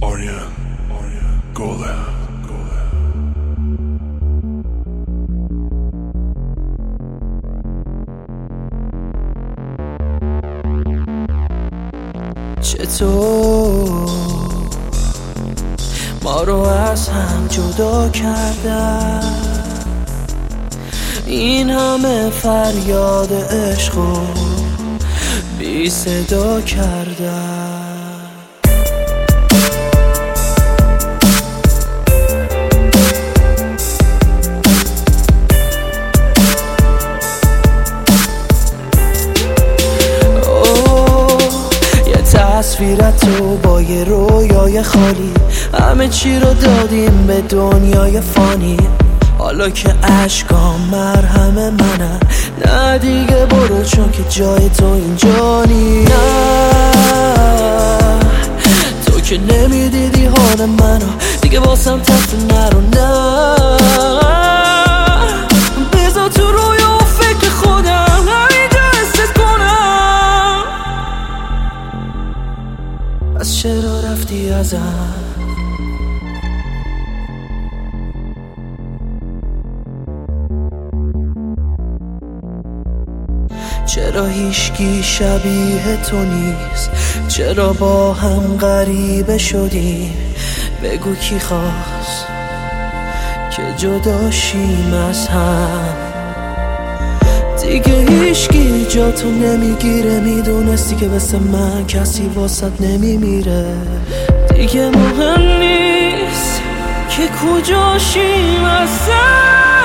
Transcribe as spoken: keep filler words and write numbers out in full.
آریا گله چطور ما رو از هم جدا کردن، این همه فریاد عشق و بی صدا کردن. تصویرت تو با یه رویای خالی، همه چی رو دادیم به دنیای فانی. حالا که عشقام مرهم منن، نه دیگه برو چون که جای تو اینجا نی. نه تو که نمیدیدی حال منو، دیگه واسم تفت نرو. نه بذار تو رویا و فکر خودم همینجا حست کنم. از چرا رفتی ازم؟ چرا هیچکی شبیه تو نیست؟ چرا با هم غریبه شدیم؟ بگو کی خواست که جدا شیم از هم؟ دیگه هیچکی جا تو نمیگیره، میدونستی که مثل من کسی واسط نمیمیره. دیگه مهم نیست که کجا شیم از هم.